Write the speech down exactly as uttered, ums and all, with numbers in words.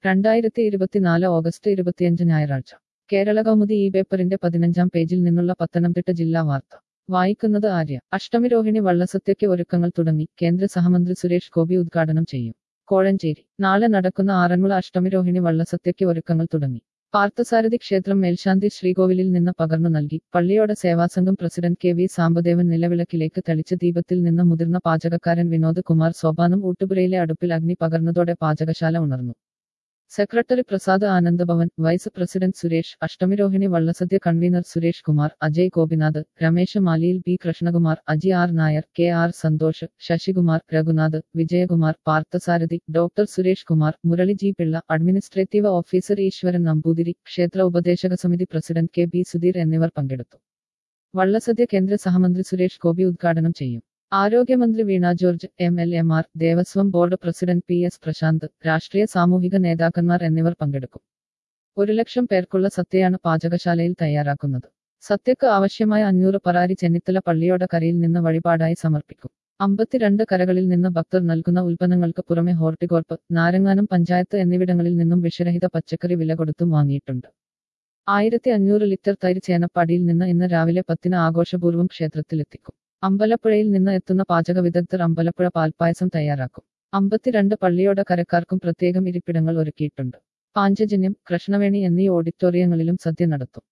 രണ്ടായിരത്തി ഇരുപത്തിനാല് ഓഗസ്റ്റ് ഇരുപത്തിയഞ്ച് ഞായറാഴ്ച കേരള കൗമുദി ഈ പേപ്പറിന്റെ പതിനഞ്ചാം പേജിൽ നിന്നുള്ള പത്തനംതിട്ട ജില്ലാ വാർത്ത വായിക്കുന്നത് ആര്യ. അഷ്ടമിരോഹിണി വള്ളസദ്യയ്ക്ക് ഒരുക്കങ്ങൾ തുടങ്ങി. കേന്ദ്ര സഹമന്ത്രി സുരേഷ് ഗോപി ഉദ്ഘാടനം ചെയ്യും. കോഴഞ്ചേരി. നാളെ നടക്കുന്ന ആറന്മുള അഷ്ടമിരോഹിണി വള്ളസദ്യയ്ക്ക് ഒരുക്കങ്ങൾ തുടങ്ങി. പാർത്ഥസാരഥി ക്ഷേത്രം മേൽശാന്തി ശ്രീകോവിലിൽ നിന്ന് പകർന്നു നൽകി. പള്ളിയോട സേവാസംഘം പ്രസിഡന്റ് കെ വി സാംബദേവൻ നിലവിളക്കിലേക്ക് തെളിച്ച ദീപത്തിൽ നിന്ന് മുതിർന്ന പാചകക്കാരൻ വിനോദ് കുമാർ സോപാനം ഊട്ടുപുരയിലെ അടുപ്പിൽ അഗ്നി പകർന്നതോടെ പാചകശാല ഉണർന്നു. Secretary Prasad Anandabhavan, vice president Suresh, Ashtamirohini Vallasadya convener Suresh Kumar, Ajay Gopinath, Ramesh മാലിയിൽ, B Krishnakumar, Aji R Nair, K R Santhosh, Sasikumar, Reghunath, Vijayakumar, Parthasarathy, doctor Suresh Kumar, Murali G Pillai, administrative officer Eswaran Namboothiri, ക്ഷേത്ര ഉപദേശക സമിതി പ്രസിഡന്റ് കെ ബി സുധീർ എന്നിവർ പങ്കെടുത്തു. വള്ളസദ്യ കേന്ദ്ര സഹമന്ത്രി സുരേഷ് ഗോപി ഉദ്ഘാടനം ചെയ്യും. ആരോഗ്യമന്ത്രി വീണ ജോർജ്, എം എൽ എമാർ, Devaswom board president P S Prashanth, രാഷ്ട്രീയ സാമൂഹിക നേതാക്കന്മാർ എന്നിവർ പങ്കെടുക്കും. ഒരു ലക്ഷം പേർക്കുള്ള സദ്യയാണ് പാചകശാലയിൽ തയ്യാറാക്കുന്നത്. സദ്യക്ക് ആവശ്യമായ അഞ്ഞൂറ് പറാരി ചെന്നിത്തല പള്ളിയോട കരയിൽ നിന്ന് വഴിപാടായി സമർപ്പിക്കും. അമ്പത്തിരണ്ട് കരകളിൽ നിന്ന് ഭക്തർ നൽകുന്ന ഉൽപ്പന്നങ്ങൾക്ക് പുറമെ ഹോർട്ടികോർപ്പ്, നാരങ്ങാനം പഞ്ചായത്ത് എന്നിവിടങ്ങളിൽ നിന്നും വിഷരഹിത പച്ചക്കറി വില കൊടുത്തും വാങ്ങിയിട്ടുണ്ട്. ആയിരത്തി അഞ്ഞൂറ് ലിറ്റർ തൈര് ചേനപ്പാടിയിൽ നിന്ന് ഇന്ന് രാവിലെ പത്തിന് ആഘോഷപൂർവ്വം ക്ഷേത്രത്തിലെത്തിക്കും. അമ്പലപ്പുഴയിൽ നിന്ന് എത്തുന്ന പാചക വിദഗ്ധർ അമ്പലപ്പുഴ പാൽപ്പായസം തയ്യാറാക്കും. അമ്പത്തിരണ്ട് പള്ളിയോട കരക്കാർക്കും പ്രത്യേകം ഇരിപ്പിടങ്ങൾ ഒരുക്കിയിട്ടുണ്ട്. പാഞ്ചജന്യം, കൃഷ്ണവേണി എന്നീ ഓഡിറ്റോറിയങ്ങളിലും സദ്യ നടത്തും.